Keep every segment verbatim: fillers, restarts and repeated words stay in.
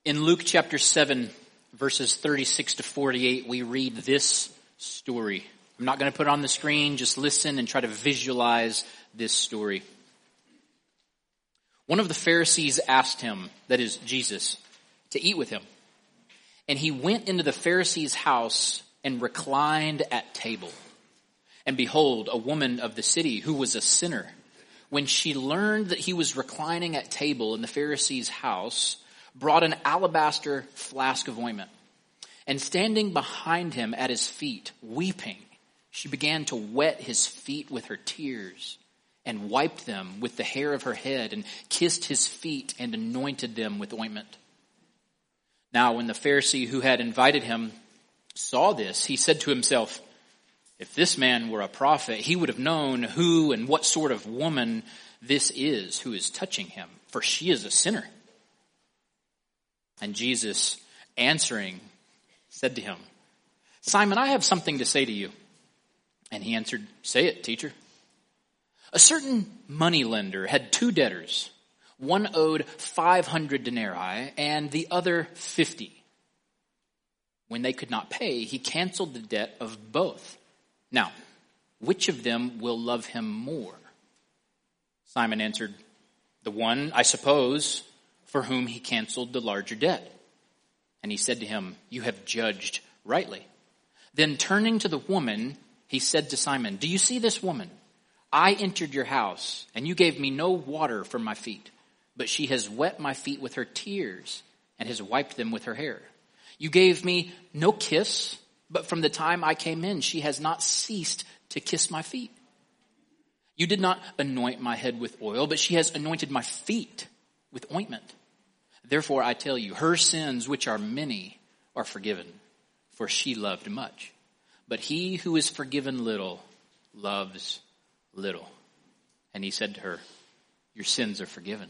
In Luke chapter seven, verses thirty-six to forty-eight, we read this story. I'm not going to put it on the screen. Just listen and try to visualize this story. One of the Pharisees asked him, that is Jesus, to eat with him. And he went into the Pharisee's house and reclined at table. And behold, a woman of the city who was a sinner, when she learned that he was reclining at table in the Pharisee's house, brought an alabaster flask of ointment. And standing behind him at his feet, weeping, she began to wet his feet with her tears and wiped them with the hair of her head and kissed his feet and anointed them with ointment. Now, when the Pharisee who had invited him saw this, he said to himself, if this man were a prophet, he would have known who and what sort of woman this is who is touching him, for she is a sinner. And Jesus, answering, said to him, Simon, I have something to say to you. And he answered, say it, teacher. A certain moneylender had two debtors. One owed five hundred denarii and the other fifty. When they could not pay, he canceled the debt of both. Now, which of them will love him more? Simon answered, the one, I suppose, for whom he canceled the larger debt. And he said to him, you have judged rightly. Then turning to the woman, he said to Simon, do you see this woman? I entered your house, and you gave me no water for my feet, but she has wet my feet with her tears and has wiped them with her hair. You gave me no kiss, but from the time I came in, she has not ceased to kiss my feet. You did not anoint my head with oil, but she has anointed my feet with ointment. Therefore, I tell you, her sins, which are many, are forgiven, for she loved much. But he who is forgiven little loves little. And he said to her, your sins are forgiven.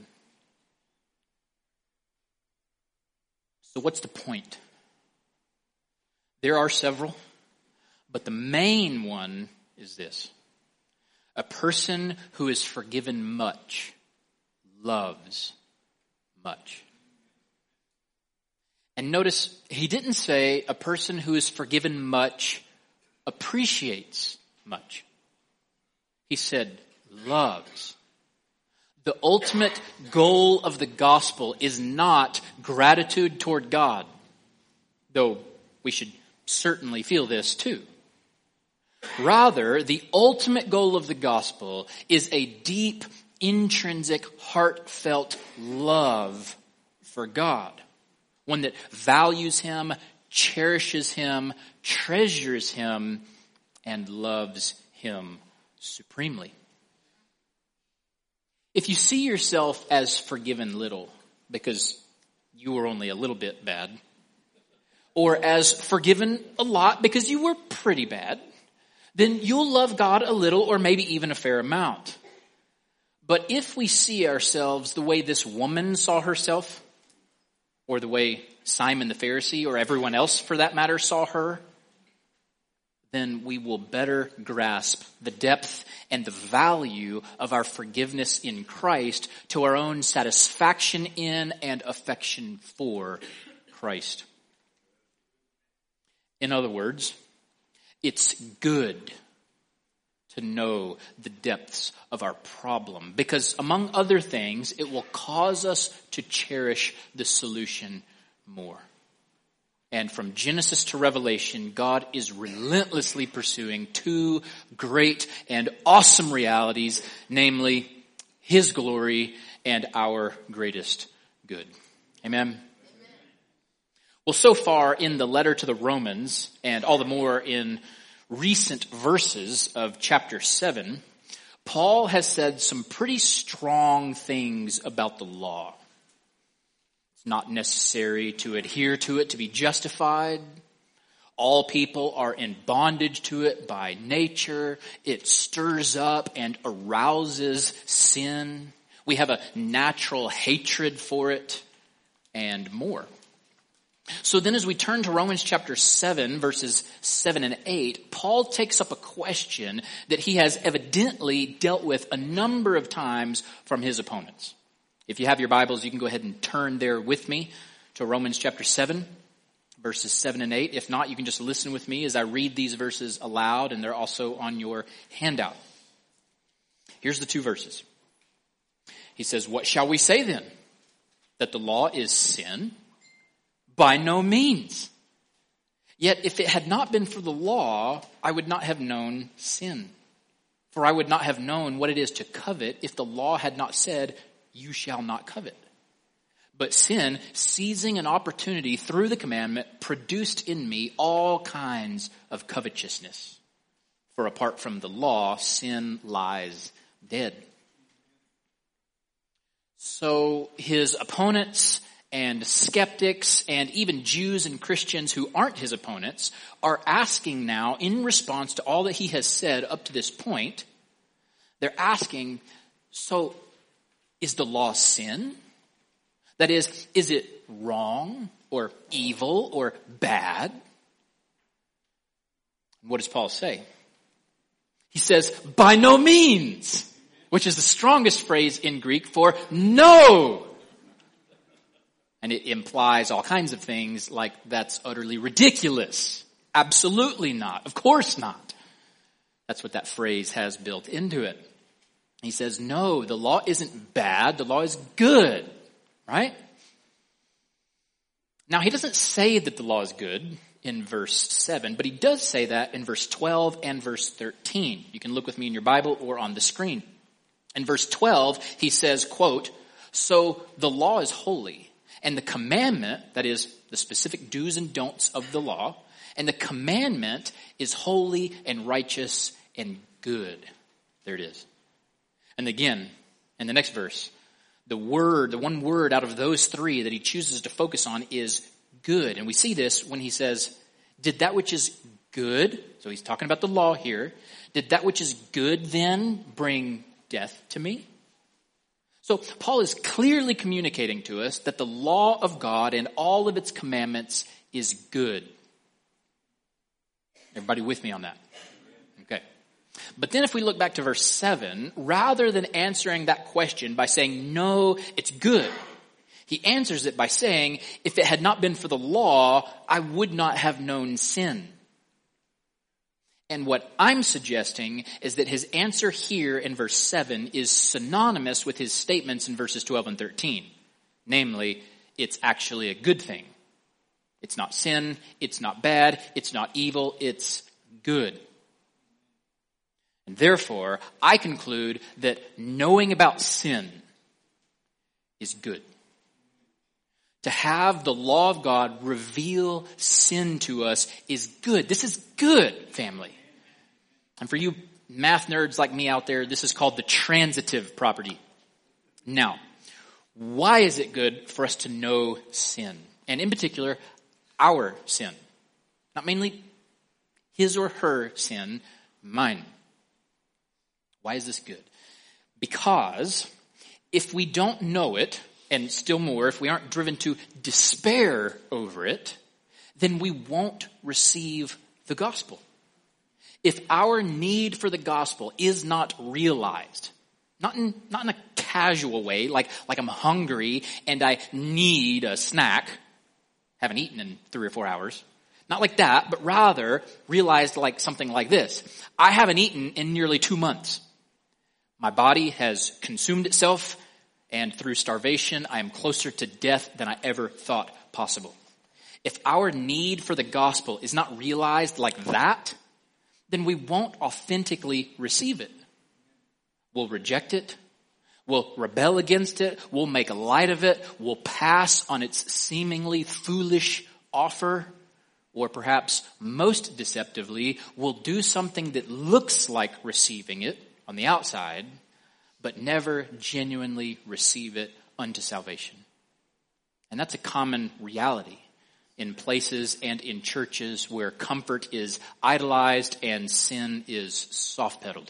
So what's the point? There are several, but the main one is this. A person who is forgiven much loves much. And notice, he didn't say a person who is forgiven much appreciates much. He said loves. The ultimate goal of the gospel is not gratitude toward God, though we should certainly feel this too. Rather, the ultimate goal of the gospel is a deep, intrinsic, heartfelt love for God. One that values him, cherishes him, treasures him, and loves him supremely. If you see yourself as forgiven little because you were only a little bit bad, or as forgiven a lot because you were pretty bad, then you'll love God a little or maybe even a fair amount. But if we see ourselves the way this woman saw herself, or the way Simon the Pharisee or everyone else for that matter saw her, then we will better grasp the depth and the value of our forgiveness in Christ to our own satisfaction in and affection for Christ. In other words, it's good to know the depths of our problem because, among other things, it will cause us to cherish the solution more. And from Genesis to Revelation, God is relentlessly pursuing two great and awesome realities, namely his glory and our greatest good. Amen. Well, so far in the letter to the Romans, and all the more in recent verses of chapter seven, Paul has said some pretty strong things about the law. It's not necessary to adhere to it to be justified. All people are in bondage to it by nature. It stirs up and arouses sin. We have a natural hatred for it, and more. So then as we turn to Romans chapter seven, verses seven and eight, Paul takes up a question that he has evidently dealt with a number of times from his opponents. If you have your Bibles, you can go ahead and turn there with me to Romans chapter seven, verses seven and eight. If not, you can just listen with me as I read these verses aloud, and they're also on your handout. Here's the two verses. He says, "What shall we say then? That the law is sin? By no means. Yet if it had not been for the law, I would not have known sin. For I would not have known what it is to covet if the law had not said, 'You shall not covet.' But sin, seizing an opportunity through the commandment, produced in me all kinds of covetousness. For apart from the law, sin lies dead." So his opponents and skeptics and even Jews and Christians who aren't his opponents are asking now, in response to all that he has said up to this point, they're asking, so is the law sin? That is, is it wrong or evil or bad? What does Paul say? He says, by no means, which is the strongest phrase in Greek for no. And it implies all kinds of things like that's utterly ridiculous. Absolutely not. Of course not. That's what that phrase has built into it. He says, no, the law isn't bad. The law is good. Right? Now, he doesn't say that the law is good in verse seven, but he does say that in verse twelve and verse thirteen. You can look with me in your Bible or on the screen. In verse twelve, he says, quote, "So the law is holy, and the commandment," that is, the specific do's and don'ts of the law, "and the commandment is holy and righteous and good." There it is. And again, in the next verse, the word, the one word out of those three that he chooses to focus on is good. And we see this when he says, "Did that which is good," so he's talking about the law here, "did that which is good then bring death to me?" So Paul is clearly communicating to us that the law of God and all of its commandments is good. Everybody with me on that? Okay. But then if we look back to verse seven, rather than answering that question by saying, no, it's good, he answers it by saying, if it had not been for the law, I would not have known sin. And what I'm suggesting is that his answer here in verse seven is synonymous with his statements in verses twelve and thirteen. Namely, it's actually a good thing. It's not sin, it's not bad, it's not evil, it's good. And therefore, I conclude that knowing about sin is good. To have the law of God reveal sin to us is good. This is good, family. And for you math nerds like me out there, this is called the transitive property. Now, why is it good for us to know sin? And in particular, our sin. Not mainly his or her sin, mine. Why is this good? Because if we don't know it, and still more, if we aren't driven to despair over it, then we won't receive the gospel. If our need for the gospel is not realized, not in, not in a casual way, like, like I'm hungry and I need a snack, haven't eaten in three or four hours, not like that, but rather realized like something like this. I haven't eaten in nearly two months. My body has consumed itself, and through starvation, I am closer to death than I ever thought possible. If our need for the gospel is not realized like that, then we won't authentically receive it. We'll reject it. We'll rebel against it. We'll make light of it. We'll pass on its seemingly foolish offer. Or perhaps most deceptively, we'll do something that looks like receiving it on the outside, but never genuinely receive it unto salvation. And that's a common reality in places and in churches where comfort is idolized and sin is soft-pedaled.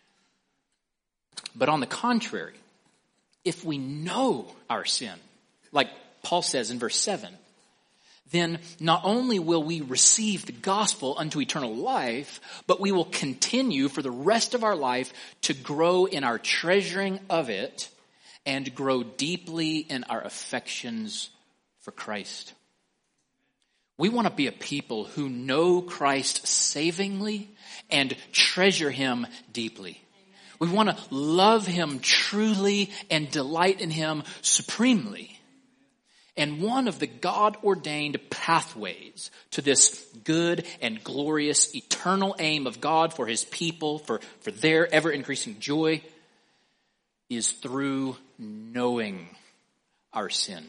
But on the contrary, if we know our sin, like Paul says in verse seven, then not only will we receive the gospel unto eternal life, but we will continue for the rest of our life to grow in our treasuring of it and grow deeply in our affections for Christ. We want to be a people who know Christ savingly and treasure him deeply. We want to love him truly and delight in him supremely. And one of the God-ordained pathways to this good and glorious eternal aim of God for his people, for, for their ever-increasing joy, is through knowing our sin.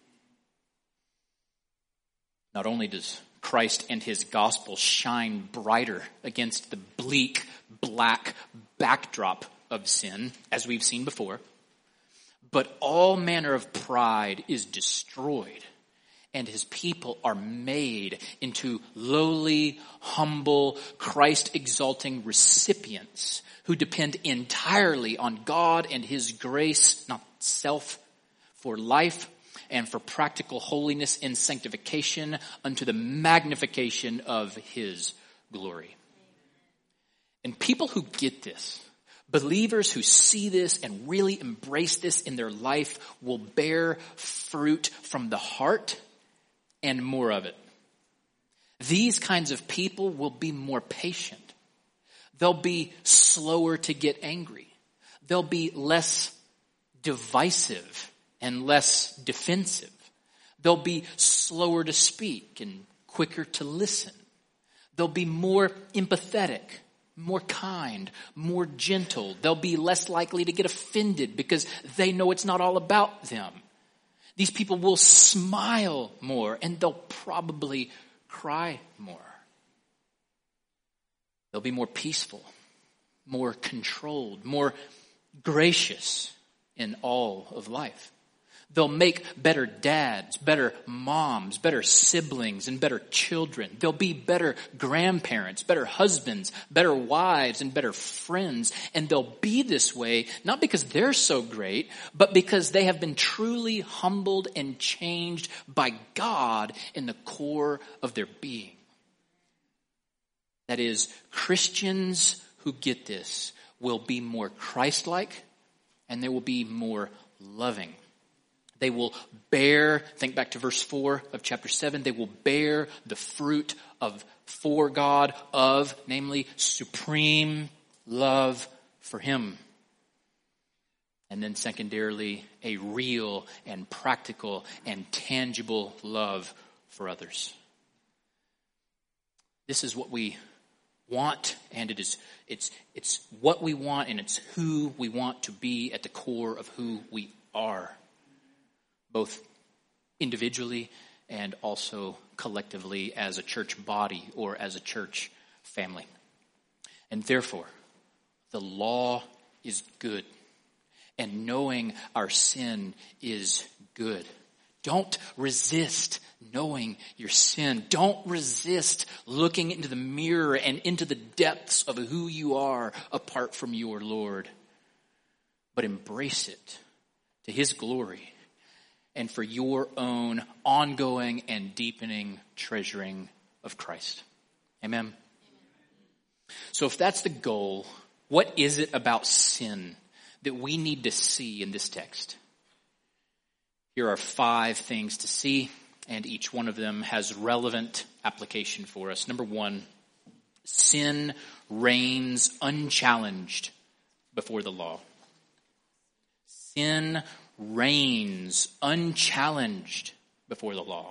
Not only does Christ and his gospel shine brighter against the bleak, black backdrop of sin, as we've seen before, but all manner of pride is destroyed, and his people are made into lowly, humble, Christ-exalting recipients who depend entirely on God and his grace, not self, for life and for practical holiness and sanctification unto the magnification of his glory. And people who get this, believers who see this and really embrace this in their life, will bear fruit from the heart and more of it. These kinds of people will be more patient. They'll be slower to get angry. They'll be less divisive and less defensive. They'll be slower to speak and quicker to listen. They'll be more empathetic, more kind, more gentle. They'll be less likely to get offended because they know it's not all about them. These people will smile more, and they'll probably cry more. They'll be more peaceful, more controlled, more gracious in all of life. They'll make better dads, better moms, better siblings, and better children. They'll be better grandparents, better husbands, better wives, and better friends. And they'll be this way, not because they're so great, but because they have been truly humbled and changed by God in the core of their being. That is, Christians who get this will be more Christ-like, and they will be more loving. They will bear, think back to verse four of chapter seven, they will bear the fruit of for God, of, namely, supreme love for him. And then secondarily, a real and practical and tangible love for others. This is what we want, and it is it's it's what we want, and it's who we want to be at the core of who we are, both individually and also collectively as a church body or as a church family. And therefore, the law is good, and knowing our sin is good. Don't resist knowing your sin. Don't resist looking into the mirror and into the depths of who you are apart from your Lord. But embrace it to his glory and for your own ongoing and deepening treasuring of Christ. Amen. So if that's the goal, what is it about sin that we need to see in this text? Here are five things to see, and each one of them has relevant application for us. Number one, sin reigns unchallenged before the law. Sin reigns unchallenged before the law.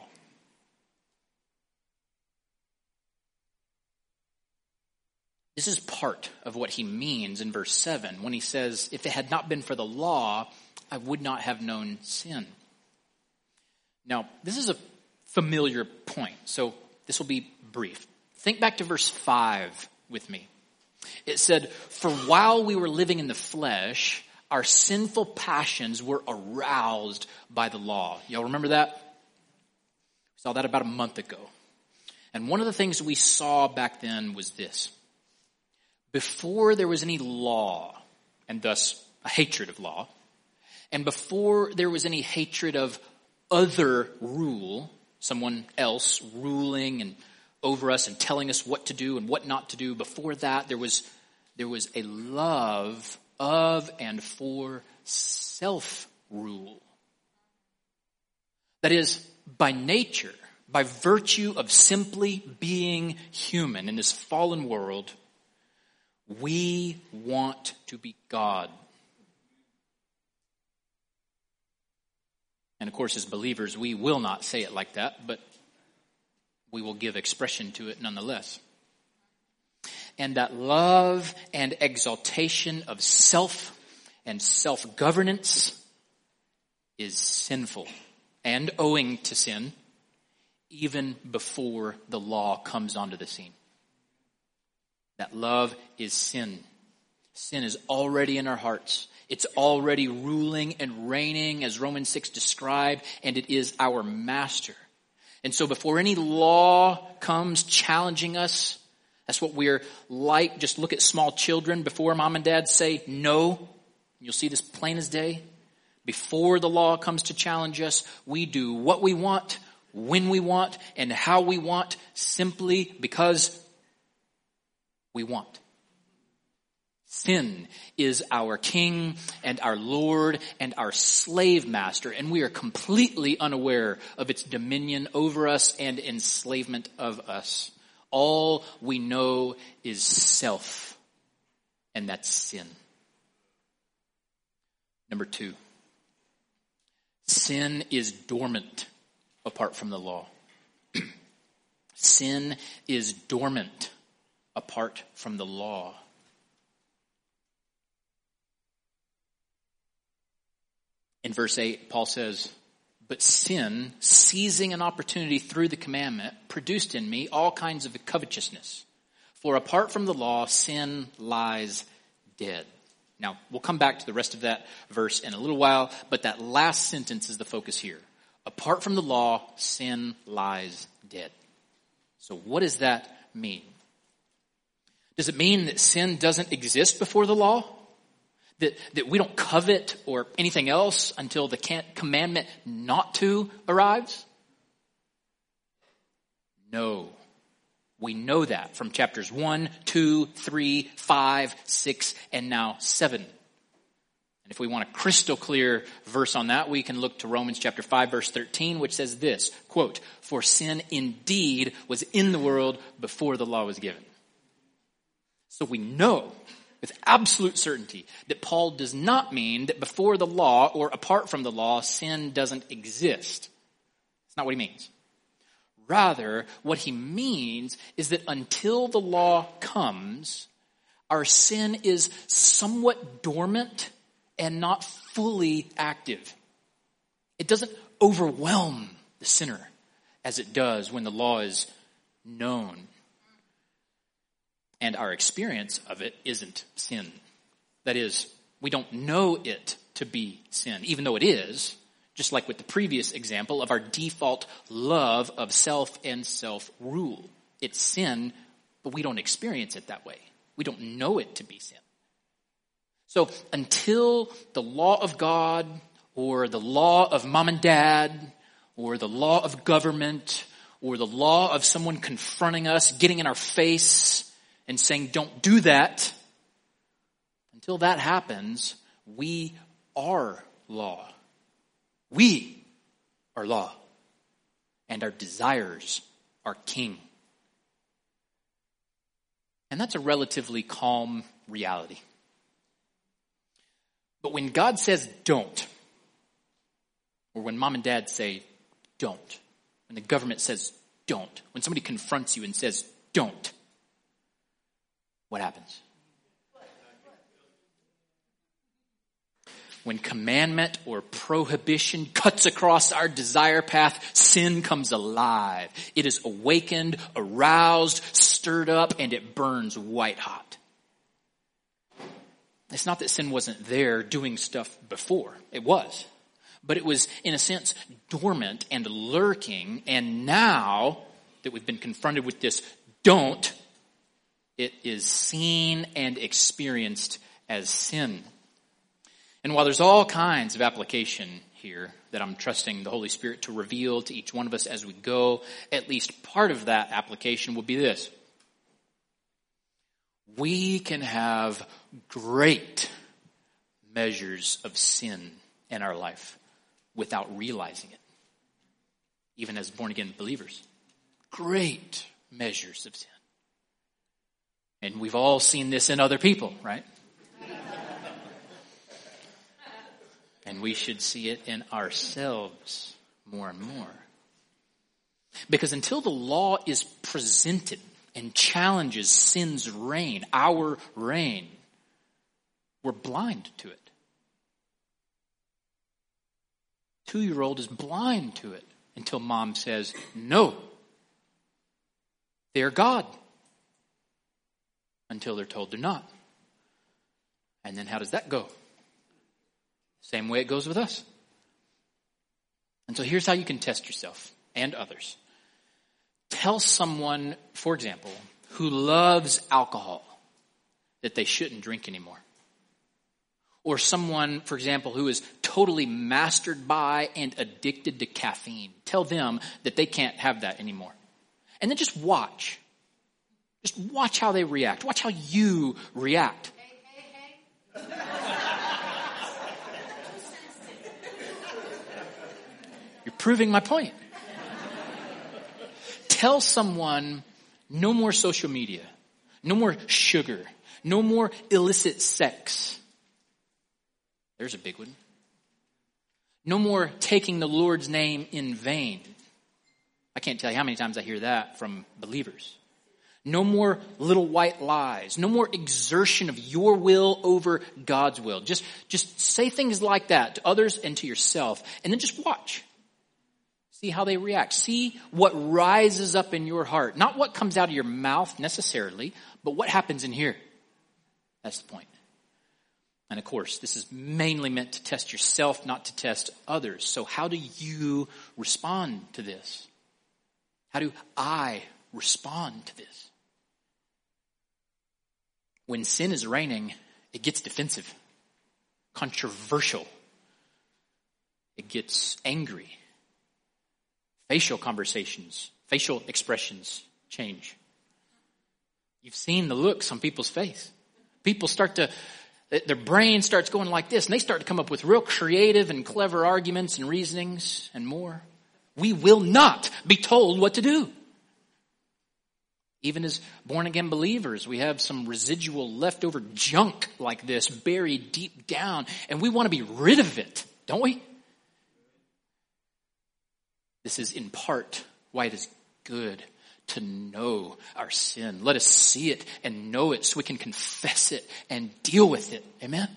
This is part of what he means in verse seven when he says, if it had not been for the law, I would not have known sin. Now, this is a familiar point, so this will be brief. Think back to verse five with me. It said, for while we were living in the flesh, our sinful passions were aroused by the law. Y'all remember that? We saw that about a month ago. And one of the things we saw back then was this. Before there was any law, and thus a hatred of law, and before there was any hatred of other rule, someone else ruling and over us and telling us what to do and what not to do, before that there was there was a love of and for self-rule. That is, by nature, by virtue of simply being human in this fallen world, we want to be God. And of course, as believers, we will not say it like that, but we will give expression to it nonetheless. And that love and exaltation of self and self-governance is sinful and owing to sin even before the law comes onto the scene. That love is sin. Sin is already in our hearts. It's already ruling and reigning, as Romans six described, and it is our master. And so before any law comes challenging us, that's what we're like. Just look at small children. Before mom and dad say no, you'll see this plain as day. Before the law comes to challenge us, we do what we want, when we want, and how we want, simply because we want. Sin is our king and our lord and our slave master, and we are completely unaware of its dominion over us and enslavement of us. All we know is self, and that's sin. Number two, sin is dormant apart from the law. Sin is dormant apart from the law. In verse eight, Paul says, "But sin, seizing an opportunity through the commandment, produced in me all kinds of covetousness. For apart from the law, sin lies dead." Now, we'll come back to the rest of that verse in a little while, but that last sentence is the focus here. Apart from the law, sin lies dead. So what does that mean? Does it mean that sin doesn't exist before the law? That, that we don't covet or anything else until the commandment not to arrives? No. We know that from chapters one, two, three, five, six, and now seven. And if we want a crystal clear verse on that, we can look to Romans chapter five, verse thirteen, which says this, quote, "For sin indeed was in the world before the law was given." So we know with absolute certainty that Paul does not mean that before the law or apart from the law, sin doesn't exist. That's not what he means. Rather, what he means is that until the law comes, our sin is somewhat dormant and not fully active. It doesn't overwhelm the sinner as it does when the law is known. And our experience of it isn't sin. That is, we don't know it to be sin, even though it is, just like with the previous example of our default love of self and self-rule. It's sin, but we don't experience it that way. We don't know it to be sin. So until the law of God or the law of mom and dad or the law of government or the law of someone confronting us, getting in our face and saying, "Don't do that," until that happens, we are law. We are law. And our desires are king. And that's a relatively calm reality. But when God says don't, or when mom and dad say don't, when the government says don't, when somebody confronts you and says don't, what happens? When commandment or prohibition cuts across our desire path, sin comes alive. It is awakened, aroused, stirred up, and it burns white hot. It's not that sin wasn't there doing stuff before. It was. But it was, in a sense, dormant and lurking. And now that we've been confronted with this don't, it is seen and experienced as sin. And while there's all kinds of application here that I'm trusting the Holy Spirit to reveal to each one of us as we go, at least part of that application will be this. We can have great measures of sin in our life without realizing it. even as born-again believers. Great measures of sin. And we've all seen this in other people, right? And we should see it in ourselves more and more. Because until the law is presented and challenges sin's reign, our reign, we're blind to it. Two-year-old is blind to it until mom says, no, they're God. Until they're told they're not. And then how does that go? Same way it goes with us. And so here's how you can test yourself and others. Tell someone, for example, who loves alcohol that they shouldn't drink anymore. Or someone, for example, who is totally mastered by and addicted to caffeine. Tell them that they can't have that anymore. And then just watch. Just watch how they react. Watch how you react. Hey, hey, hey. You're proving my point. Tell someone no more social media, no more sugar, no more illicit sex. There's a big one. No more taking the Lord's name in vain. I can't tell you how many times I hear that from believers. No more little white lies. No more exertion of your will over God's will. Just, just say things like that to others and to yourself. And then just watch. See how they react. See what rises up in your heart. Not what comes out of your mouth necessarily, but what happens in here. That's the point. And of course, this is mainly meant to test yourself, not to test others. So how do you respond to this? How do I respond to this? When sin is reigning, it gets defensive, controversial. It gets angry. Facial conversations, facial expressions change. You've seen the looks on people's face. People start to, their brain starts going like this, and they start to come up with real creative and clever arguments and reasonings and more. We will not be told what to do. Even as born-again believers, we have some residual leftover junk like this buried deep down, and we want to be rid of it, don't we? This is in part why it is good to know our sin. Let us see it and know it so we can confess it and deal with it. Amen?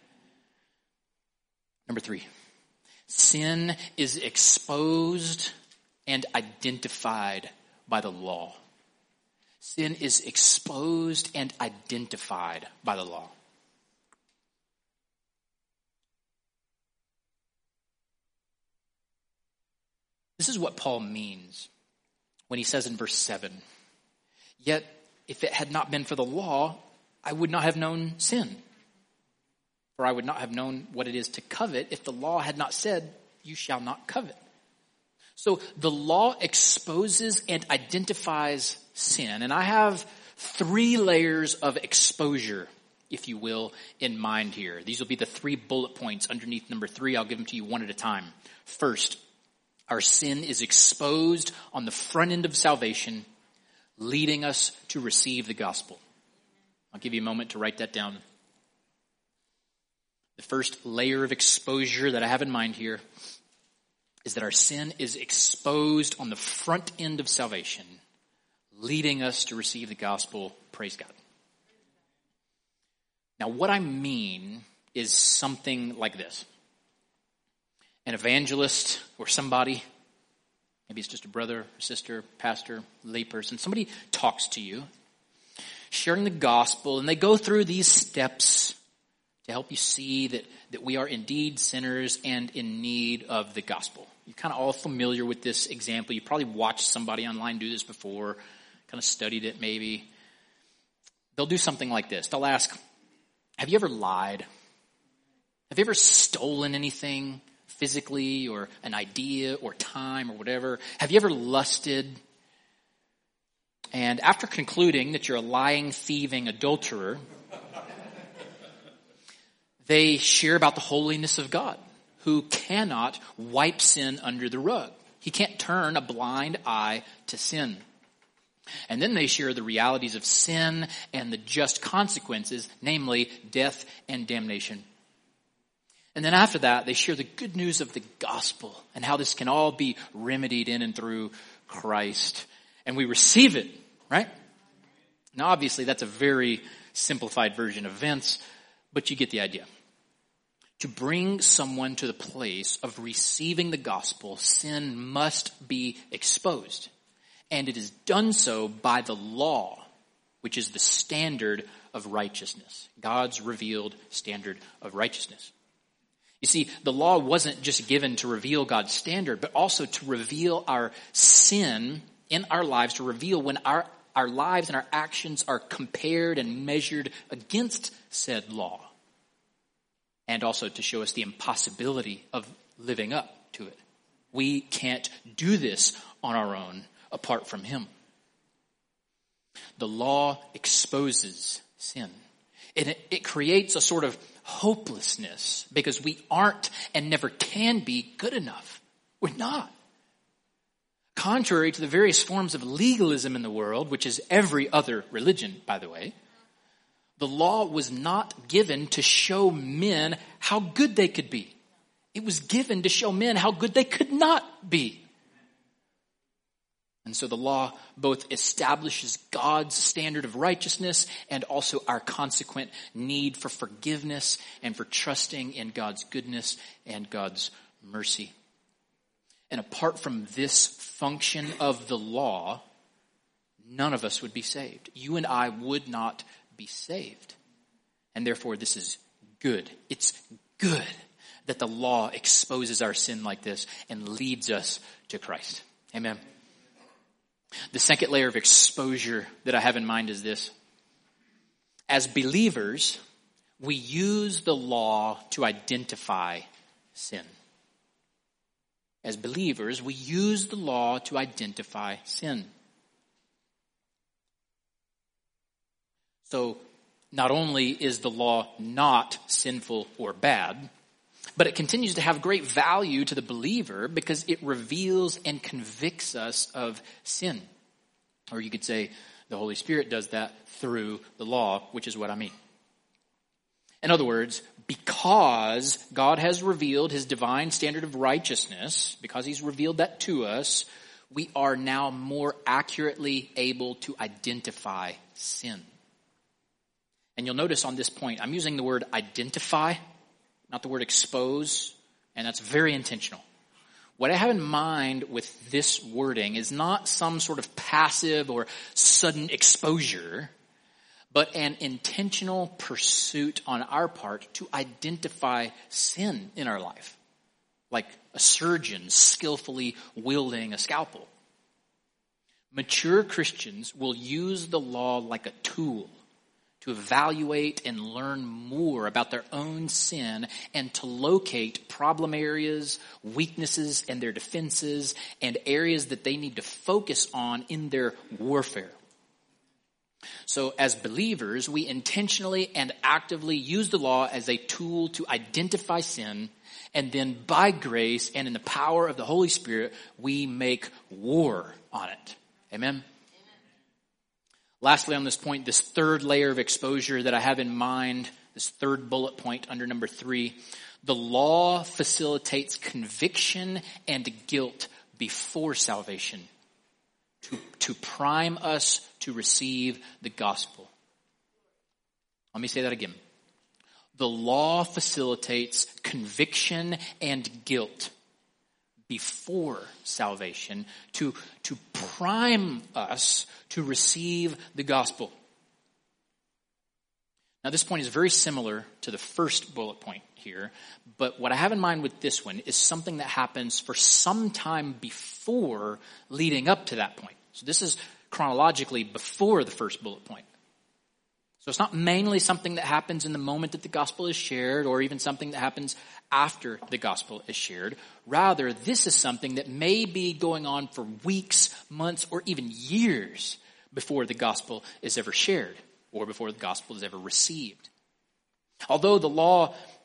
Number three, sin is exposed and identified by the law. Sin is exposed and identified by the law. This is what Paul means when he says in verse seven, yet if it had not been for the law, I would not have known sin. For I would not have known what it is to covet if the law had not said, you shall not covet. So the law exposes and identifies sin. And I have three layers of exposure, if you will, in mind here. These will be the three bullet points underneath number three. I'll give them to you one at a time. First, our sin is exposed on the front end of salvation, leading us to receive the gospel. I'll give you a moment to write that down. The first layer of exposure that I have in mind here is that our sin is exposed on the front end of salvation, leading us to receive the gospel. Praise God. Now, what I mean is something like this. An evangelist or somebody, maybe it's just a brother, sister, pastor, layperson, somebody talks to you, sharing the gospel, and they go through these steps to help you see that, that we are indeed sinners and in need of the gospel. You're kind of all familiar with this example. You probably watched somebody online do this before, kind of studied it maybe. They'll do something like this. They'll ask, have you ever lied? Have you ever stolen anything physically or an idea or time or whatever? Have you ever lusted? And after concluding that you're a lying, thieving adulterer, they share about the holiness of God, who cannot wipe sin under the rug. He can't turn a blind eye to sin. And then they share the realities of sin and the just consequences, namely death and damnation. And then after that, they share the good news of the gospel and how this can all be remedied in and through Christ. And we receive it, right? Now, obviously, that's a very simplified version of events, but you get the idea. To bring someone to the place of receiving the gospel, sin must be exposed. And it is done so by the law, which is the standard of righteousness. God's revealed standard of righteousness. You see, the law wasn't just given to reveal God's standard, but also to reveal our sin in our lives, to reveal when our, our lives and our actions are compared and measured against said law. And also to show us the impossibility of living up to it. We can't do this on our own apart from him. The law exposes sin. It, it creates a sort of hopelessness because we aren't and never can be good enough. We're not. Contrary to the various forms of legalism in the world, which is every other religion, by the way, the law was not given to show men how good they could be. It was given to show men how good they could not be. And so the law both establishes God's standard of righteousness and also our consequent need for forgiveness and for trusting in God's goodness and God's mercy. And apart from this function of the law, none of us would be saved. You and I would not be saved. And therefore this is good. It's good that the law exposes our sin like this and leads us to Christ. Amen. The second layer of exposure that I have in mind is this. As believers, we use the law to identify sin. As believers, we use the law to identify sin. So, not only is the law not sinful or bad, but it continues to have great value to the believer because it reveals and convicts us of sin. Or you could say the Holy Spirit does that through the law, which is what I mean. In other words, because God has revealed his divine standard of righteousness, because he's revealed that to us, we are now more accurately able to identify sin. And you'll notice on this point, I'm using the word identify, not the word expose, and that's very intentional. What I have in mind with this wording is not some sort of passive or sudden exposure, but an intentional pursuit on our part to identify sin in our life, like a surgeon skillfully wielding a scalpel. Mature Christians will use the law like a tool to evaluate and learn more about their own sin and to locate problem areas, weaknesses, and their defenses, and areas that they need to focus on in their warfare. So as believers, we intentionally and actively use the law as a tool to identify sin, and then by grace and in the power of the Holy Spirit, we make war on it. Amen? Lastly, on this point, this third layer of exposure that I have in mind, this third bullet point under number three, the law facilitates conviction and guilt before salvation to, to prime us to receive the gospel. Let me say that again. The law facilitates conviction and guilt before salvation to, to prime us to receive the gospel. Now this point is very similar to the first bullet point here, but what I have in mind with this one is something that happens for some time before leading up to that point. So this is chronologically before the first bullet point. So it's not mainly something that happens in the moment that the gospel is shared or even something that happens after the gospel is shared. Rather, this is something that may be going on for weeks, months, or even years before the gospel is ever shared or before the gospel is ever received. Although the law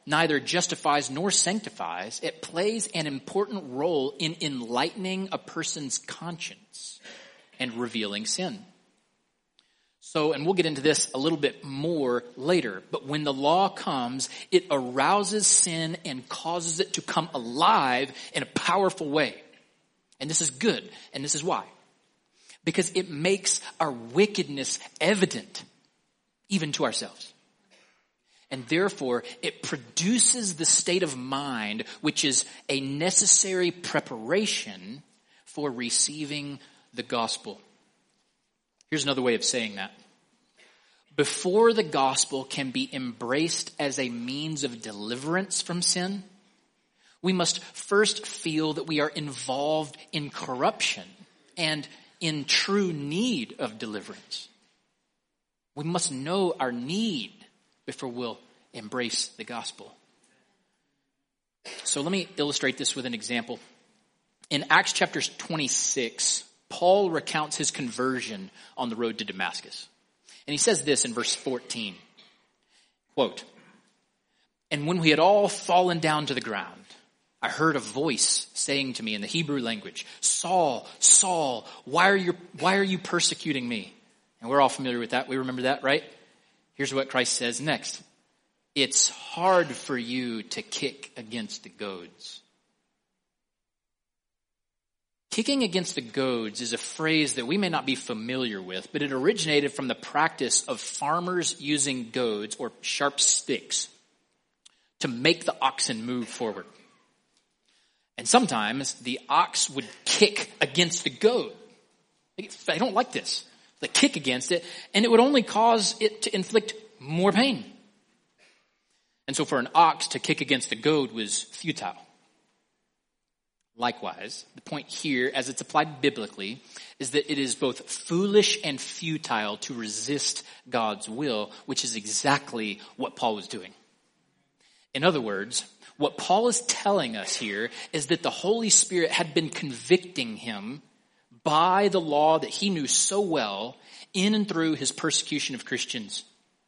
neither justifies nor sanctifies. It plays an important role in enlightening a person's conscience and revealing sin. So, and we'll get into this a little bit more later, but when the law comes, it arouses sin and causes it to come alive in a powerful way. And this is good, and this is why. Because it makes our wickedness evident, even to ourselves. And therefore, it produces the state of mind which is a necessary preparation for receiving the gospel. Here's another way of saying that. Before the gospel can be embraced as a means of deliverance from sin, we must first feel that we are involved in corruption and in true need of deliverance. We must know our need before we'll embrace the gospel. So let me illustrate this with an example. In Acts chapter twenty-six, Paul recounts his conversion on the road to Damascus. And he says this in verse fourteen, quote, "And when we had all fallen down to the ground, I heard a voice saying to me in the Hebrew language, 'Saul, Saul, why are you, why are you persecuting me?'" And we're all familiar with that. We remember that, right? Here's what Christ says next. "It's hard for you to kick against the goads." Kicking against the goads is a phrase that we may not be familiar with, but it originated from the practice of farmers using goads or sharp sticks to make the oxen move forward. And sometimes the ox would kick against the goad. They don't like this. They kick against it, and it would only cause it to inflict more pain. And so for an ox to kick against the goad was futile. Likewise, the point here, as it's applied biblically, is that it is both foolish and futile to resist God's will, which is exactly what Paul was doing. In other words, what Paul is telling us here is that the Holy Spirit had been convicting him by the law that he knew so well in and through his persecution of Christians.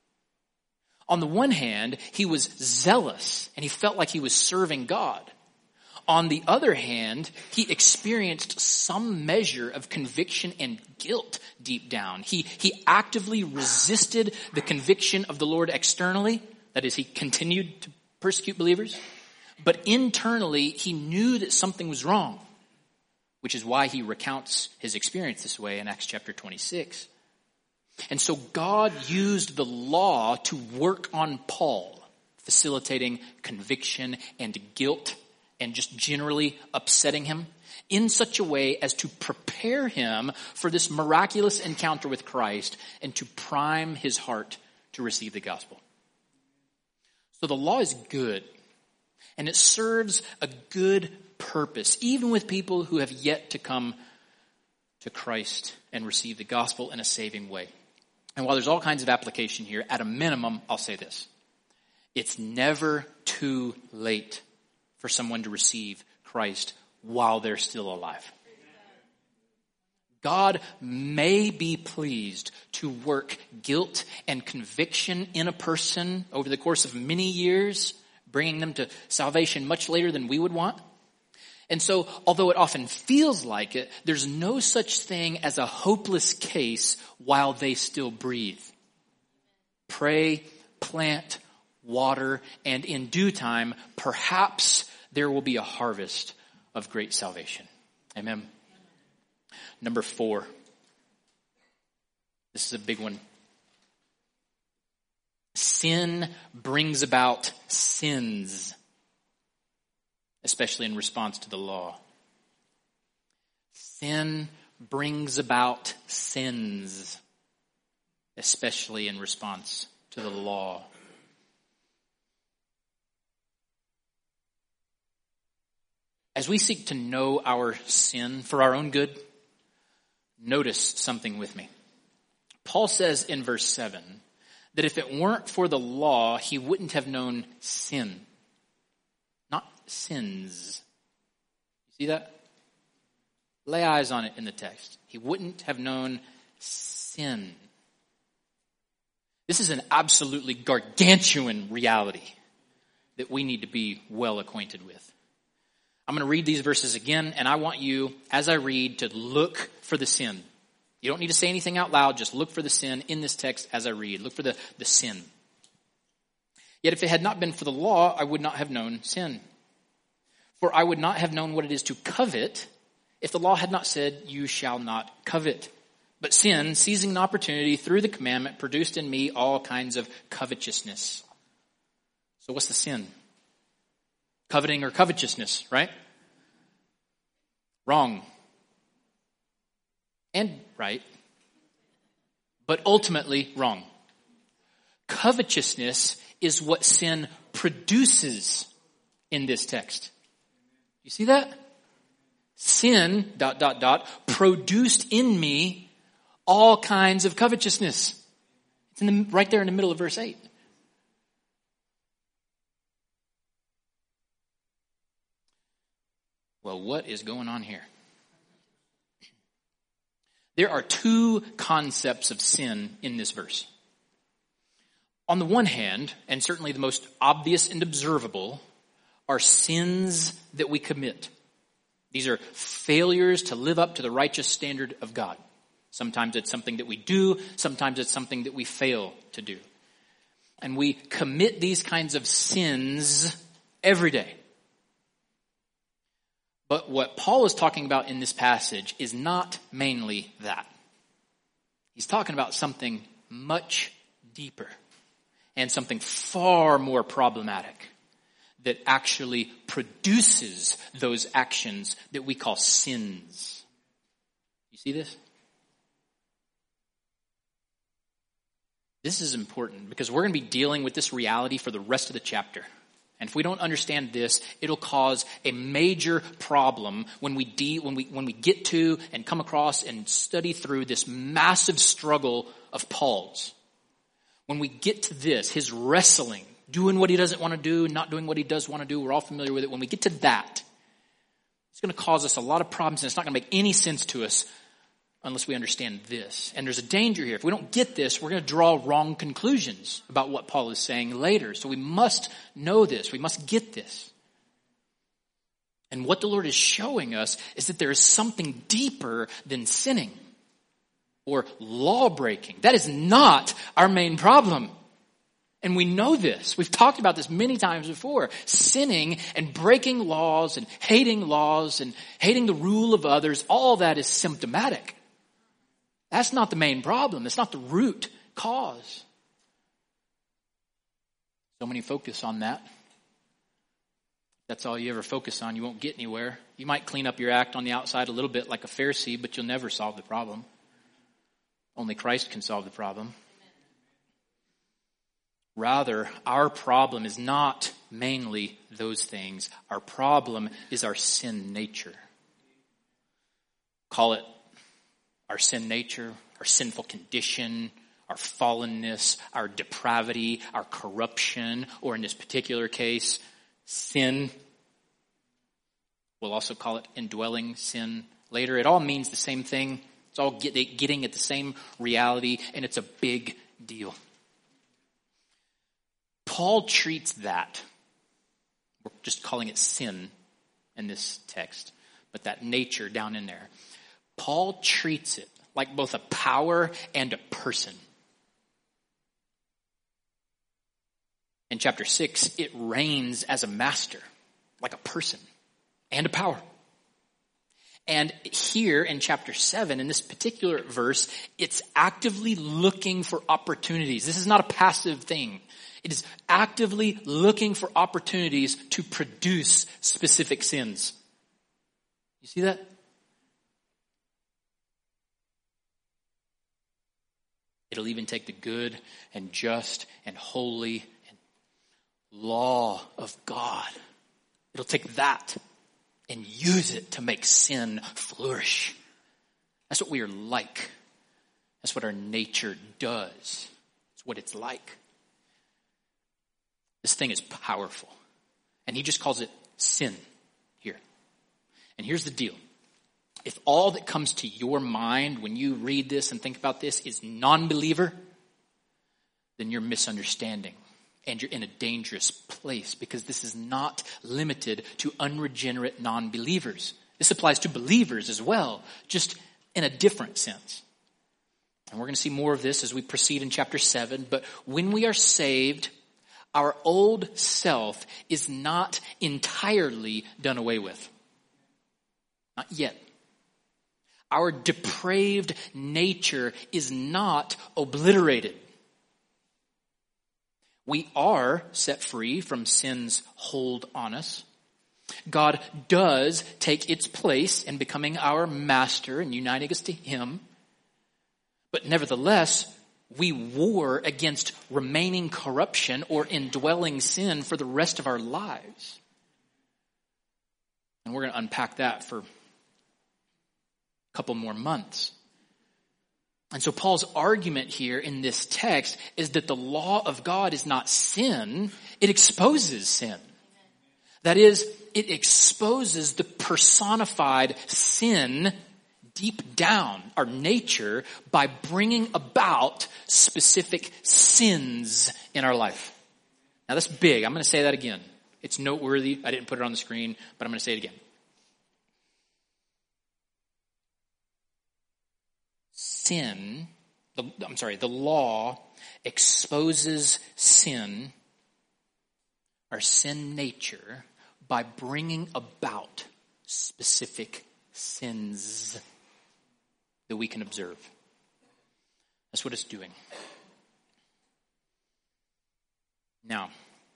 On the one hand, he was zealous and he felt like he was serving God. On the other hand, he experienced some measure of conviction and guilt deep down. He, he actively resisted the conviction of the Lord externally. That is, he continued to persecute believers. But internally, he knew that something was wrong, which is why he recounts his experience this way in Acts chapter twenty-six. And so God used the law to work on Paul, facilitating conviction and guilt and just generally upsetting him in such a way as to prepare him for this miraculous encounter with Christ and to prime his heart to receive the gospel. So the law is good, and it serves a good purpose, even with people who have yet to come to Christ and receive the gospel in a saving way. And while there's all kinds of application here, at a minimum, I'll say this. It's never too late for someone to receive Christ while they're still alive. God may be pleased to work guilt and conviction in a person over the course of many years, bringing them to salvation much later than we would want. And so, although it often feels like it, there's no such thing as a hopeless case while they still breathe. Pray, plant, water, and in due time, perhaps there will be a harvest of great salvation. Amen. Number four. This is a big one. Sin brings about sins, especially in response to the law. Sin brings about sins, especially in response to the law. As we seek to know our sin for our own good, notice something with me. Paul says in verse seven that if it weren't for the law, he wouldn't have known sin. Not sins. You see that? Lay eyes on it in the text. He wouldn't have known sin. This is an absolutely gargantuan reality. that we need to be well acquainted with. I'm going to read these verses again, and I want you, as I read, to look for the sin. You don't need to say anything out loud. Just look for the sin in this text as I read. Look for the, the sin. Yet if it had not been for the law, I would not have known sin. For I would not have known what it is to covet if the law had not said, you shall not covet. But sin, seizing an opportunity through the commandment, produced in me all kinds of covetousness. So what's the sin? Coveting or covetousness, right? Wrong. And right. But ultimately wrong. Covetousness is what sin produces in this text. You see that? Sin, dot, dot, dot, produced in me all kinds of covetousness. It's in the, right there in the middle of verse eight. Well, what is going on here? There are two concepts of sin in this verse. On the one hand, and certainly the most obvious and observable, are sins that we commit. These are failures to live up to the righteous standard of God. Sometimes it's something that we do, sometimes it's something that we fail to do. And we commit these kinds of sins every day. But what Paul is talking about in this passage is not mainly that. He's talking about something much deeper and something far more problematic that actually produces those actions that we call sins. You see this? This is important because we're going to be dealing with this reality for the rest of the chapter. And if we don't understand this, it'll cause a major problem when we de- when we when we get to and come across and study through this massive struggle of Paul's. When we get to this, his wrestling, doing what he doesn't want to do, not doing what he does want to do, we're all familiar with it. When we get to that, it's going to cause us a lot of problems, and it's not going to make any sense to us unless we understand this. And there's a danger here. If we don't get this, we're going to draw wrong conclusions about what Paul is saying later. So we must know this. We must get this. And what the Lord is showing us is that there is something deeper than sinning or law breaking. That is not our main problem. And we know this. We've talked about this many times before. Sinning and breaking laws and hating laws and hating the rule of others, all that is symptomatic. That's not the main problem. It's not the root cause. So many focus on that. That's all you ever focus on. You won't get anywhere. You might clean up your act on the outside a little bit like a Pharisee, but you'll never solve the problem. Only Christ can solve the problem. Rather, our problem is not mainly those things. Our problem is our sin nature. Call it our sin nature, our sinful condition, our fallenness, our depravity, our corruption, or in this particular case, sin. We'll also call it indwelling sin later. It all means the same thing. It's all get, getting at the same reality, and it's a big deal. Paul treats that, we're just calling it sin in this text, but that nature down in there. Paul treats it like both a power and a person. In chapter six, it reigns as a master, like a person and a power. And here in chapter seven, in this particular verse, it's actively looking for opportunities. This is not a passive thing. It is actively looking for opportunities to produce specific sins. You see that? It'll even take the good and just and holy and law of God. It'll take that and use it to make sin flourish. That's what we are like. That's what our nature does. It's what it's like. This thing is powerful. And he just calls it sin here. And here's the deal. If all that comes to your mind when you read this and think about this is non-believer, then you're misunderstanding And you're in a dangerous place because this is not limited to unregenerate non-believers. This applies to believers as well, just in a different sense. And we're going to see more of this as we proceed in chapter seven. But when we are saved, our old self is not entirely done away with. Not yet. Our depraved nature is not obliterated. We are set free from sin's hold on us. God does take its place in becoming our master and uniting us to him. But nevertheless, we war against remaining corruption or indwelling sin for the rest of our lives. And we're going to unpack that for a couple more months. And so Paul's argument here in this text is that the law of God is not sin, it exposes sin. That is, it exposes the personified sin deep down, our nature, by bringing about specific sins in our life. Now that's big. I'm going to say that again. It's noteworthy. I didn't put it on the screen, but I'm going to say it again. Sin, the, I'm sorry, the law exposes sin, our sin nature, by bringing about specific sins that we can observe. That's what it's doing. Now,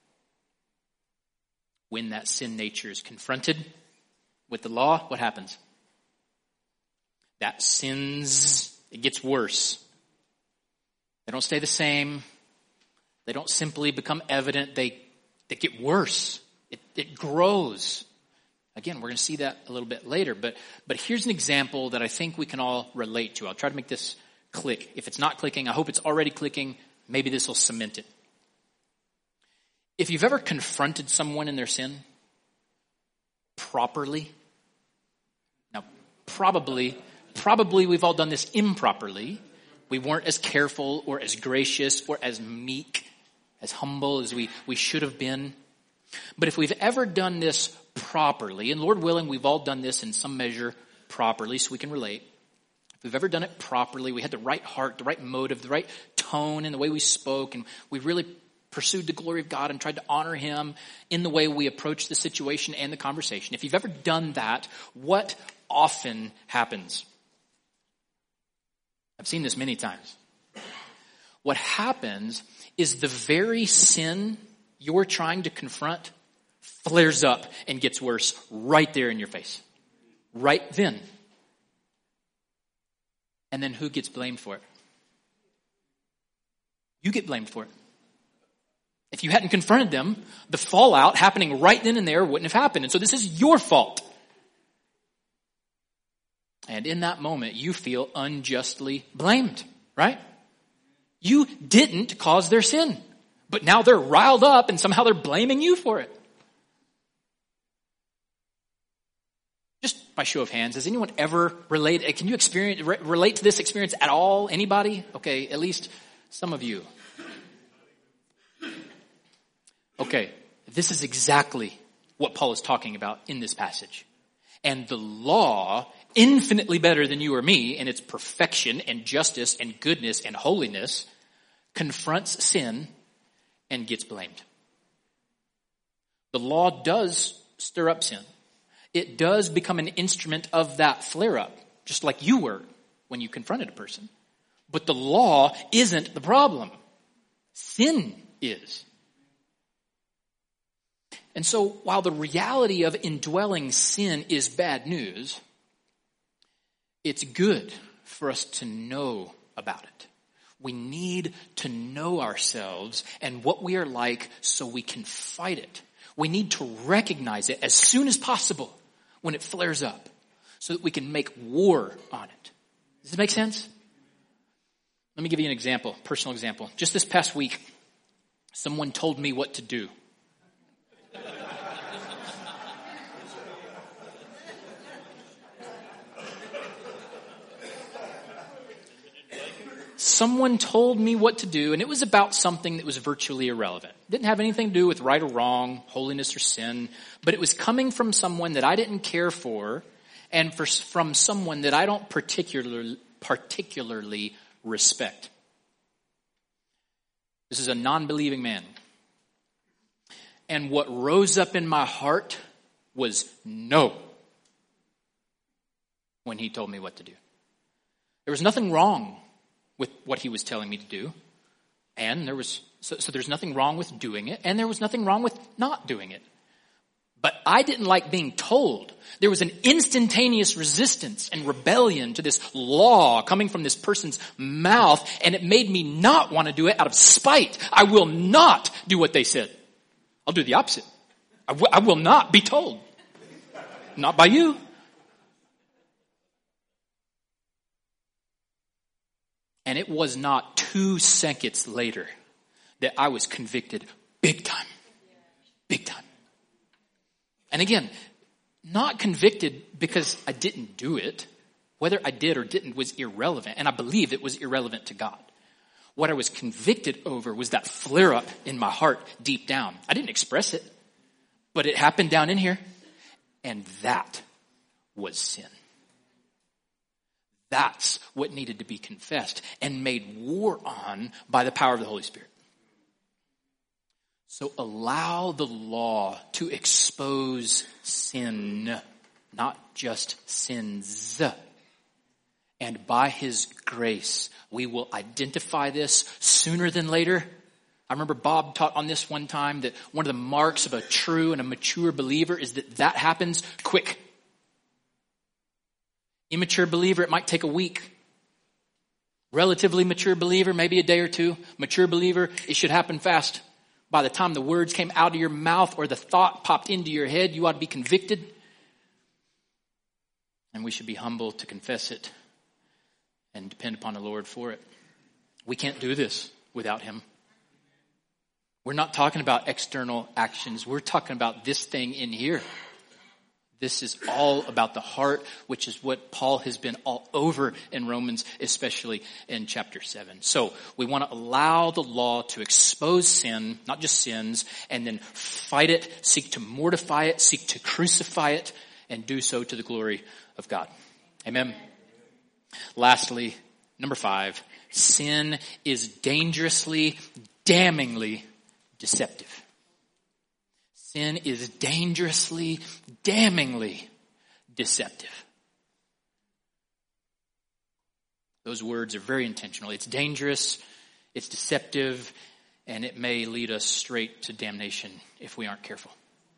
when that sin nature is confronted with the law, what happens? That sins, it gets worse. They don't stay the same. They don't simply become evident. They, they get worse. It, it grows. Again, we're going to see that a little bit later. But, but here's an example that I think we can all relate to. I'll try to make this click. If it's not clicking, I hope it's already clicking. Maybe this will cement it. If you've ever confronted someone in their sin properly, now probably, probably we've all done this improperly. We weren't as careful or as gracious or as meek, as humble as we, we should have been. But if we've ever done this properly, and Lord willing, we've all done this in some measure properly, so we can relate. If we've ever done it properly, we had the right heart, the right motive, the right tone in the way we spoke, and we really pursued the glory of God and tried to honor him in the way we approached the situation and the conversation. If you've ever done that, what often happens? I've seen this many times. What happens is the very sin you're trying to confront flares up and gets worse right there in your face. Right then. And then who gets blamed for it? You get blamed for it. If you hadn't confronted them, the fallout happening right then and there wouldn't have happened. And so this is your fault. And in that moment, you feel unjustly blamed, right? You didn't cause their sin, but now they're riled up and somehow they're blaming you for it. Just by show of hands, has anyone ever related, can you experience, re- relate to this experience at all? Anybody? Okay, at least some of you. Okay, this is exactly what Paul is talking about in this passage. And the law, infinitely better than you or me in its perfection and justice and goodness and holiness, confronts sin and gets blamed. The law does stir up sin. It does become an instrument of that flare-up, just like you were when you confronted a person. But the law isn't the problem. Sin is. And so while the reality of indwelling sin is bad news, it's good for us to know about it. We need to know ourselves and what we are like so we can fight it. We need to recognize it as soon as possible when it flares up so that we can make war on it. Does this make sense? Let me give you an example, personal example. Just this past week, someone told me what to do. someone told me what to do, and it was about something that was virtually irrelevant. It didn't have anything to do with right or wrong, holiness or sin, but it was coming from someone that I didn't care for, and for, from someone that I don't particularly, particularly respect. This is a non-believing man. And what rose up in my heart was no when he told me what to do. There was nothing wrong with what he was telling me to do. And there was, so, so there's nothing wrong with doing it. And there was nothing wrong with not doing it. But I didn't like being told. There was an instantaneous resistance and rebellion to this law coming from this person's mouth. And it made me not want to do it out of spite. I will not do what they said. I'll do the opposite. I, w- I will not be told. Not by you. And it was not two seconds later that I was convicted big time. Big time. And again, not convicted because I didn't do it. Whether I did or didn't was irrelevant. And I believe it was irrelevant to God. What I was convicted over was that flare up in my heart deep down. I didn't express it, but it happened down in here. And that was sin. That's what needed to be confessed and made war on by the power of the Holy Spirit. So allow the law to expose sin, not just sins. And by His grace, we will identify this sooner than later. I remember Bob taught on this one time that one of the marks of a true and a mature believer is that that happens quick. Immature believer, it might take a week. Relatively mature believer, maybe a day or two. Mature believer, it should happen fast. By the time the words came out of your mouth or the thought popped into your head, you ought to be convicted. And we should be humble to confess it and depend upon the Lord for it. We can't do this without Him. We're not talking about external actions. We're talking about this thing in here. This is all about the heart, which is what Paul has been all over in Romans, especially in chapter seven. So we want to allow the law to expose sin, not just sins, and then fight it, seek to mortify it, seek to crucify it, and do so to the glory of God. Amen. Lastly, number five, sin is dangerously, damningly deceptive. Sin is dangerously, damningly deceptive. Those words are very intentional. It's dangerous, it's deceptive, and it may lead us straight to damnation if we aren't careful.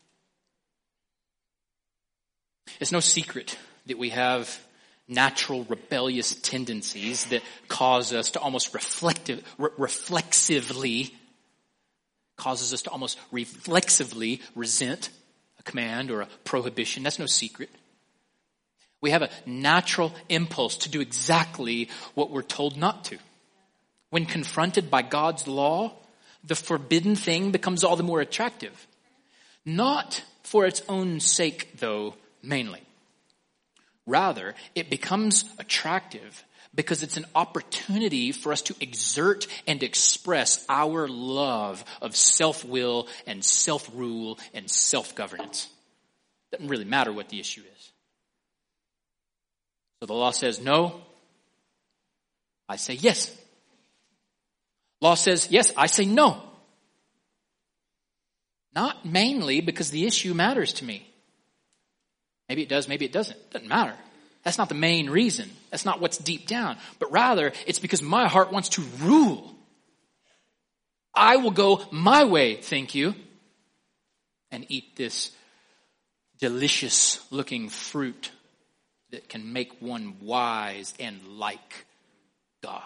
It's no secret that we have natural rebellious tendencies that cause us to almost reflective, re- reflexively causes us to almost reflexively resent a command or a prohibition. That's no secret. We have a natural impulse to do exactly what we're told not to. When confronted by God's law, the forbidden thing becomes all the more attractive. Not for its own sake, though, mainly. Rather, it becomes attractive because it's an opportunity for us to exert and express our love of self-will and self-rule and self-governance. Doesn't really matter what the issue is. So the law says no. I say yes. Law says yes. I say no. Not mainly because the issue matters to me. Maybe it does, maybe it doesn't. Doesn't matter. That's not the main reason. That's not what's deep down. But rather, it's because my heart wants to rule. I will go my way, thank you, and eat this delicious looking fruit that can make one wise and like God.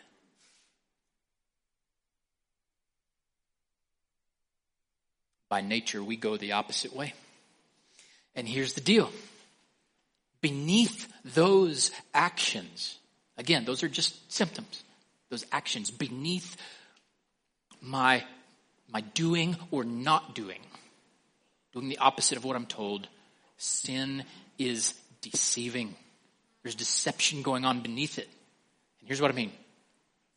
By nature, we go the opposite way. And here's the deal. Beneath those actions, again, those are just symptoms. Those actions beneath my, my doing or not doing, doing the opposite of what I'm told, sin is deceiving. There's deception going on beneath it. And here's what I mean.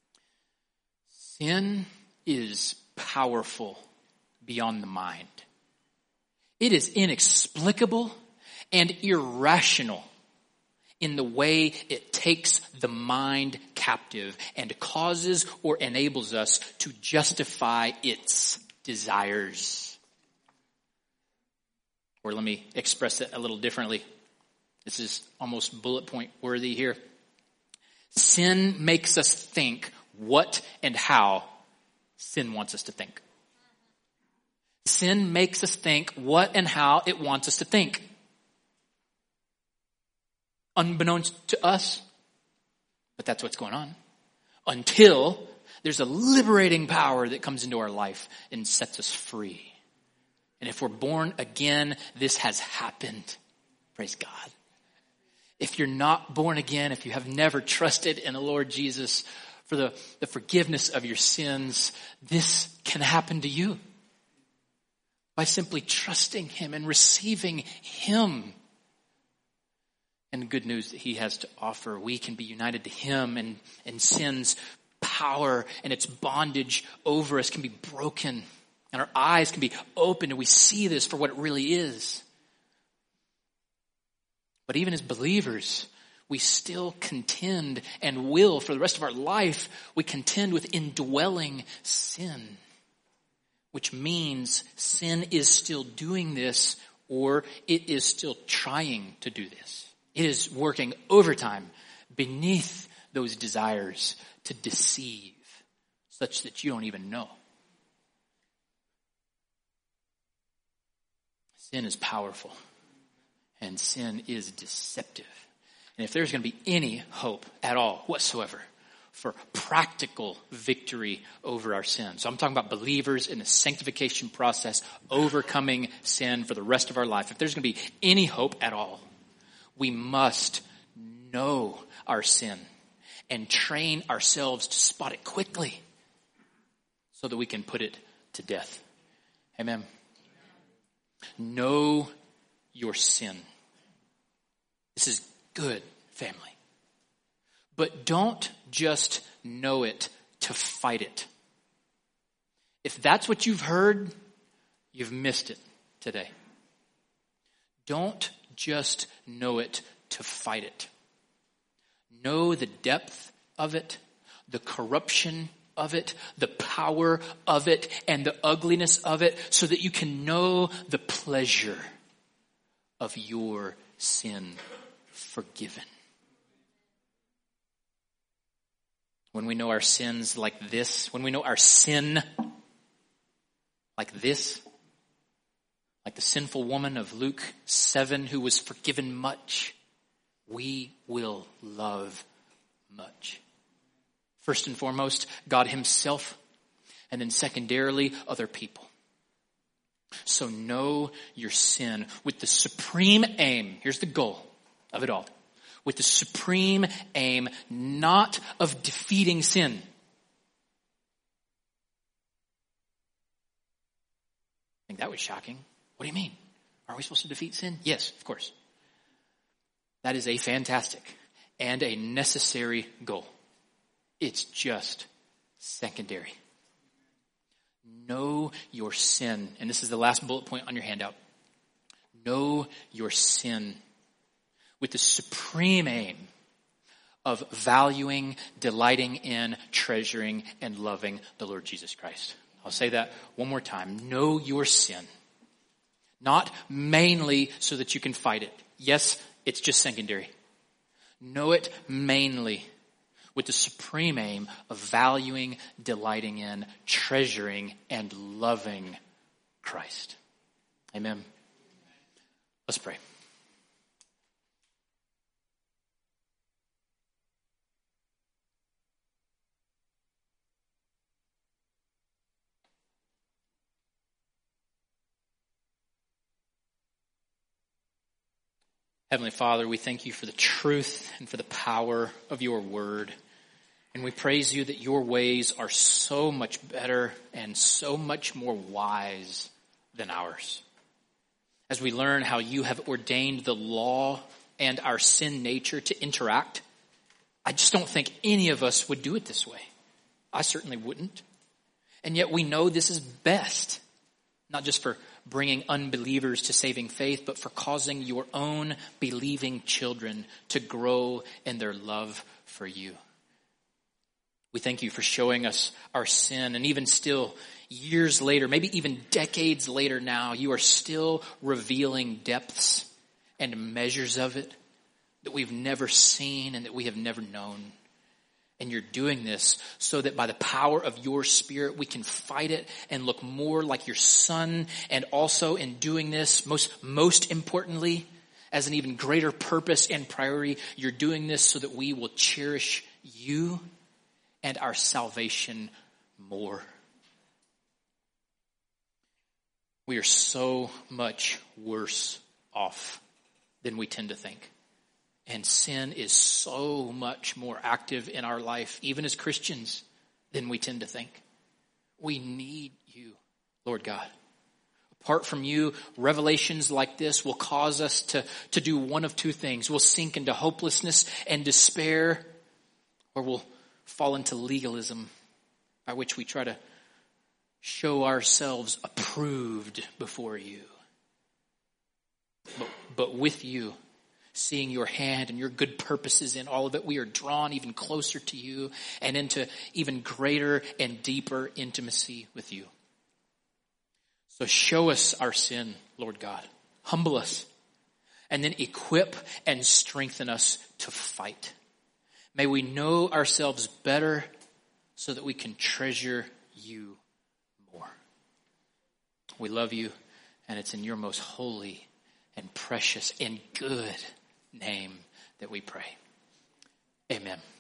Sin is powerful beyond the mind. It is inexplicable and irrational in the way it takes the mind captive and causes or enables us to justify its desires. Or let me express it a little differently. This is almost bullet point worthy here. Sin makes us think what and how sin wants us to think. Sin makes us think what and how it wants us to think. Unbeknownst to us, but that's what's going on. Until there's a liberating power that comes into our life and sets us free. And if we're born again, this has happened. Praise God. If you're not born again, if you have never trusted in the Lord Jesus for the, the forgiveness of your sins, this can happen to you by simply trusting him and receiving him. And the good news that he has to offer, we can be united to him, and, and sin's power and its bondage over us can be broken. And our eyes can be opened and we see this for what it really is. But even as believers, we still contend and will for the rest of our life, we contend with indwelling sin. Which means sin is still doing this, or it is still trying to do this. It is working overtime beneath those desires to deceive, such that you don't even know. Sin is powerful, and sin is deceptive. And if there's going to be any hope at all whatsoever for practical victory over our sin. So I'm talking about believers in the sanctification process, overcoming sin for the rest of our life. If there's going to be any hope at all, we must know our sin and train ourselves to spot it quickly so that we can put it to death. Amen. Know your sin. This is good, family. But don't just know it to fight it. If that's what you've heard, you've missed it today. Don't just know it to fight it. Know the depth of it, the corruption of it, the power of it, and the ugliness of it, so that you can know the pleasure of your sin forgiven. When we know our sins like this, when we know our sin like this, like the sinful woman of Luke seven who was forgiven much, we will love much. First and foremost, God himself, and then secondarily, other people. So know your sin with the supreme aim. Here's the goal of it all. With the supreme aim, not of defeating sin. I think that was shocking. What do you mean? Are we supposed to defeat sin? Yes, of course. That is a fantastic and a necessary goal. It's just secondary. Know your sin. And this is the last bullet point on your handout. Know your sin with the supreme aim of valuing, delighting in, treasuring, and loving the Lord Jesus Christ. I'll say that one more time. Know your sin. Not mainly so that you can fight it. Yes, it's just secondary. Know it mainly with the supreme aim of valuing, delighting in, treasuring, and loving Christ. Amen. Let's pray. Heavenly Father, we thank you for the truth and for the power of your word. And we praise you that your ways are so much better and so much more wise than ours. As we learn how you have ordained the law and our sin nature to interact, I just don't think any of us would do it this way. I certainly wouldn't. And yet we know this is best, not just for bringing unbelievers to saving faith, but for causing your own believing children to grow in their love for you. We thank you for showing us our sin, and even still, years later, maybe even decades later now, you are still revealing depths and measures of it that we've never seen and that we have never known. And you're doing this so that by the power of your Spirit, we can fight it and look more like your Son. And also in doing this, most, most importantly, as an even greater purpose and priority, you're doing this so that we will cherish you and our salvation more. We are so much worse off than we tend to think. And sin is so much more active in our life, even as Christians, than we tend to think. We need you, Lord God. Apart from you, revelations like this will cause us to, to do one of two things. We'll sink into hopelessness and despair, or we'll fall into legalism, by which we try to show ourselves approved before you. But, but with you, seeing your hand and your good purposes in all of it, we are drawn even closer to you and into even greater and deeper intimacy with you. So show us our sin, Lord God. Humble us. And then equip and strengthen us to fight. May we know ourselves better so that we can treasure you more. We love you, and it's in your most holy and precious and good name that we pray. Amen.